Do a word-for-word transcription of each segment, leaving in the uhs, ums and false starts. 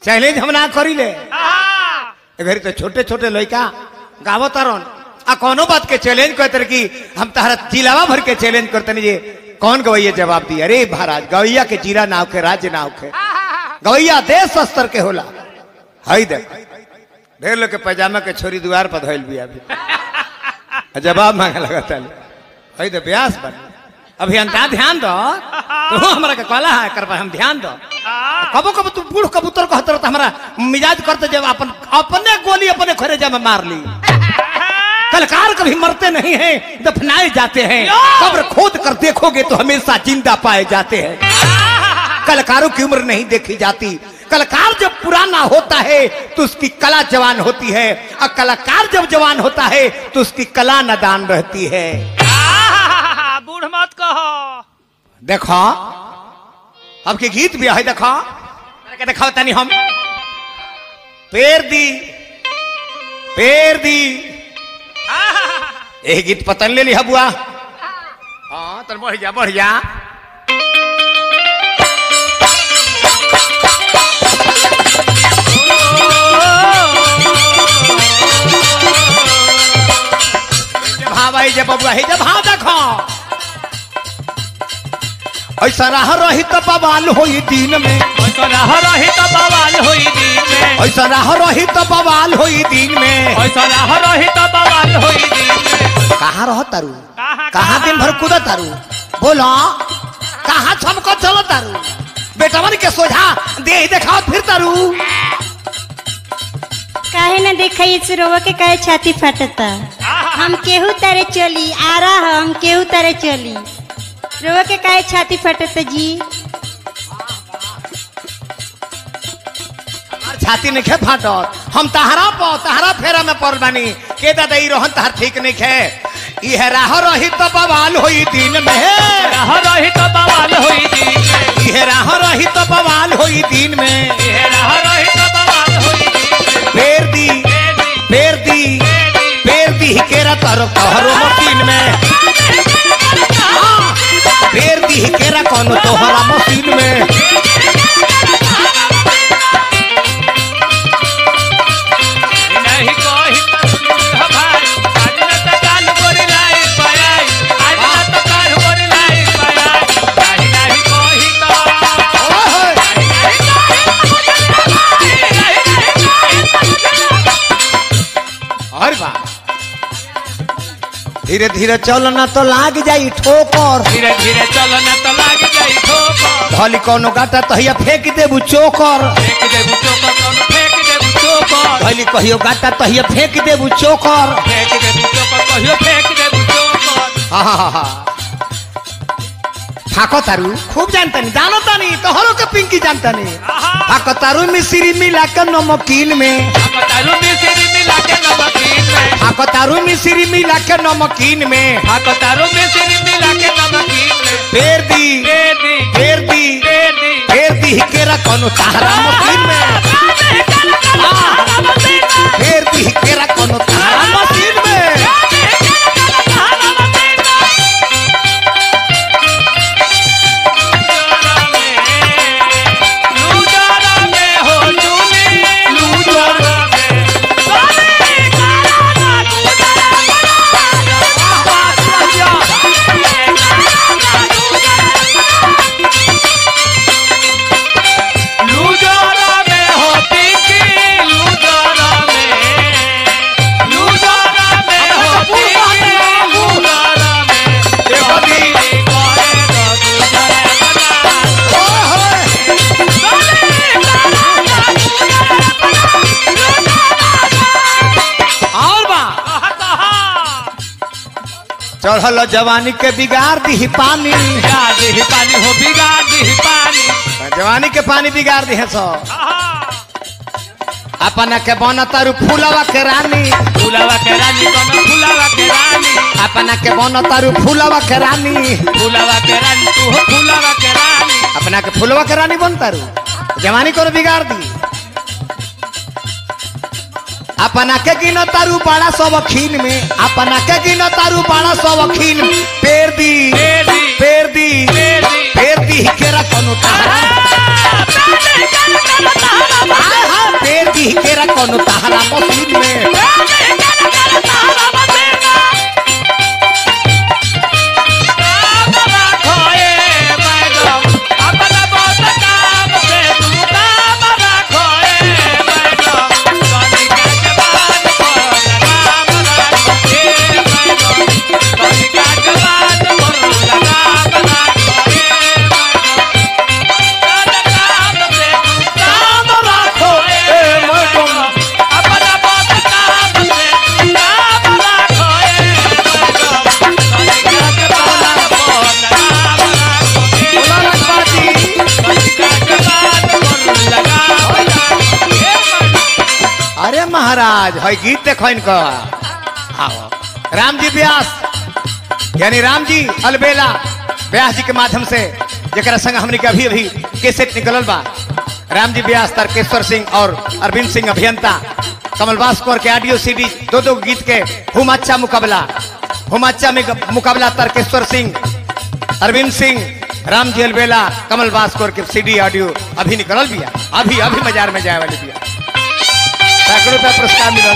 Challenge हम ना करी ले घरी तो छोटे छोटे लड़का गावो तारन आ कोनो बात के चैलेंज करते कि हम तहरा जिलावा भर के चैलेंज करते नहीं जे कौन गवैया जवाब दी। अरे महाराज गवैया के जीरा नाव के राज्य नाव के गवैया देश स्तर के होला। हई देख ढेर लोग के पैजामा के छोरी द्वार पर धइल भी अभी जवाब मांगे लगता है। हई दे ब्यास बन अभियंता ध्यान दो तो हमारा के कहला है कर हम ध्यान दो कबो कबो तू बूढ़ कबूतर कहते तो हमारा मिजाज करते जब अपन अपने गोली अपने खरेजा में मार ली। कलाकार कभी मरते नहीं हैं दफनाए जाते हैं कब्र खोद कर देखोगे तो हमेशा जिंदा पाए जाते हैं। कलाकारों की उम्र नहीं देखी जाती। कलाकार जब पुराना होता है तो उसकी कला जवान होती है और कलाकार जब जवान होता है तो उसकी कला नादान रहती है। बूढ़ मत कहो। देखो अब के गीत भी है देखो देखो तनी हम पेर दी पेर दी एक गीत पतन ले लिया बुआ। हाँ तो बढ़ जा बढ़ जा हाँ भाई जब बबुआ है जब हाँ देखो ऐसा रह रही तो बवाल होई दिन में ऐसा रह रही तो बवाल होई दिन में ऐसा रह रही तो बवाल होई दिन में ऐसा रह रही तो बवाल होई दिन में। कहाँ रहो तारू कहाँ कहाँ दिन भर कूदा तारू बोलो कहाँ छमको चलो तारू बेटवन के सोझा दे देखाओ फिर तारू काहे न देखा रोवा के काहे छाती फटता। हम केहू तारे चली आ रहा हम केहू तारे चली रोवा के काहे छाती फटता जी। छाती नहीं खे फाटत हम तहरा पो तहरा फेरा में पड़ बानी के दादा ई रोहन तहर ठीक नहीं खे इह राह रही तो बवाल होई दिन में रह रही तो बवाल होई दिन में इह राह रही तो बवाल होई दिन में ये रह रही तो बवाल होई दिन में। फेर दी फेर दी फेर दी केरा तारो तोहरो मशीन में फेर दी केरा कोनो तोहरा मशीन में नहीं कोई हो भाई आज न तो काल गोरी लाई पाई आज न तो काल गोरी लाई पाई नहीं नहीं कोई तो और बा धीरे धीरे चल ना तो लाग जाई ठोकर धीरे धीरे चलो न तो लाग जाई ठोकर धली कोनो गाटा तहिया फेंक देबू चोकर फेंक देबू चोकर कोनो फेंक देबू चोकर धली कहियो गाटा तहिया फेंक देबू चोकर फेंक देबू चोकर कहियो फेंक देबू चोकर। हा हा हा फाको तारू खूब जानता नहीं जानो तानी तोहरो के पिंकी जानता नहीं फाको तारू मिश्री मिला के नमकीन में तारू मिश्री मिला के नमकीन में फाको तारू मिश्री मिला के नमकीन में हाको तारू मिश्री मिला के नमकीन में फेर दी दे दी फेर दी दे दी फेर दी केरा कोनो तारा मशीन में फेर दी केरा कोनो तारा मशीन में चढ़ल जवानी के बिगाड़ दी पानी बिगाड़ दी पानी हो बिगाड़ दी पानी जवानी के पानी बिगाड़ दी है सो अपना के बन तारू फूलवा के रानी फूलवा के रानी कोनो फूलवा के रानी अपना के बन तारू फूलवा के रानी फूलवा के रानी तू हो फूलवा के रानी अपना के फूलवा के रानी बन तारू जवानी को बिगाड़ दी अपना के गिनो तारू बड़ा शौकीन में अपना के गिनो तारू बड़ा शौकीन पेर दी पेर दी पेर दी पेर दी पेर दी केरा कोनो तारा हाय हाय पेड़ दी केरा कोनो तहरा मशीन में अरे महाराज है गीत देखो इनको आओ राम जी व्यास यानी राम जी अलबेला व्यास जी के माध्यम से जरा संग हमने के अभी अभी कैसेट निकलल बा राम जी व्यास तारकेश्वर सिंह और अरविंद सिंह अभियंता कमलवास कौर के ऑडियो सीडी दो दो गीत के हुम अच्छा मुकाबला हुम अच्छा में मुकाबला तारकेश्वर सिंह अरविंद सिंह राम जी अलबेला कमलवास कौर के सीडी ऑडियो अभी निकलल बिया अभी अभी बाजार में जाए वाली बिया सैकड़ों रुपया पुरस्कार मिलल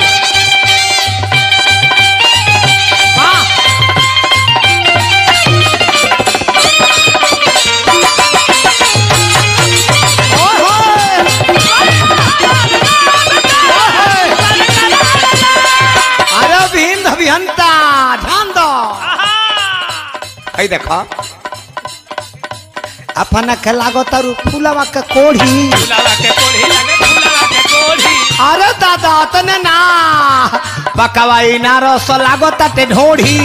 अरे भिंद अभियंता ध्यान दो देखो अपना के लागो तारू फूलवा के कोढ़ी अरे दादा तने ना बकवाई ना रस लागो ताते ढोढ़ी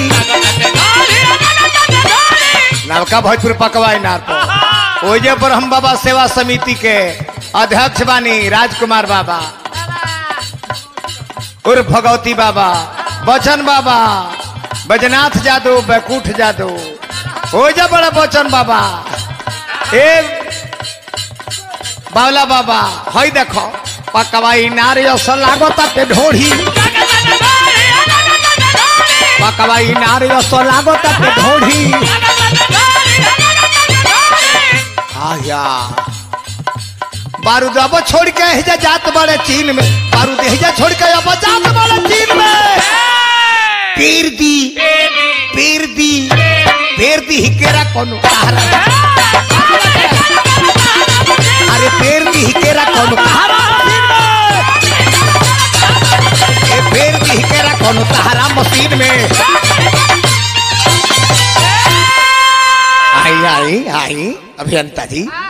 नवका भोजपुर पकवाई नार पर ओजे पर हम बाबा सेवा समिति के अध्यक्ष बानी राजकुमार बाबा उर्फ भगवती बाबा बचन बाबा बैजनाथ जादू बैकुंठ जादू ओजे बड़ा बचन बाबा ए बावला बाबा हई देखो पकवाई नारियल से लागो ताते ढोढ़ी पकवाई नारियल से लागो ताते ढोढ़ी आया बारूद अब छोड़ के हिजा जात बड़े चीन में बारूद हिजा छोड़ के अब जात बड़े चीन में पीर दी पीर दी पीर दी हिकेरा कोनो तारा अरे पेड़ की हिकेरा कोनो तारा ए पेड़ की हिकेरा कोनो तारा मशीन में आई आई आई अभियंता जी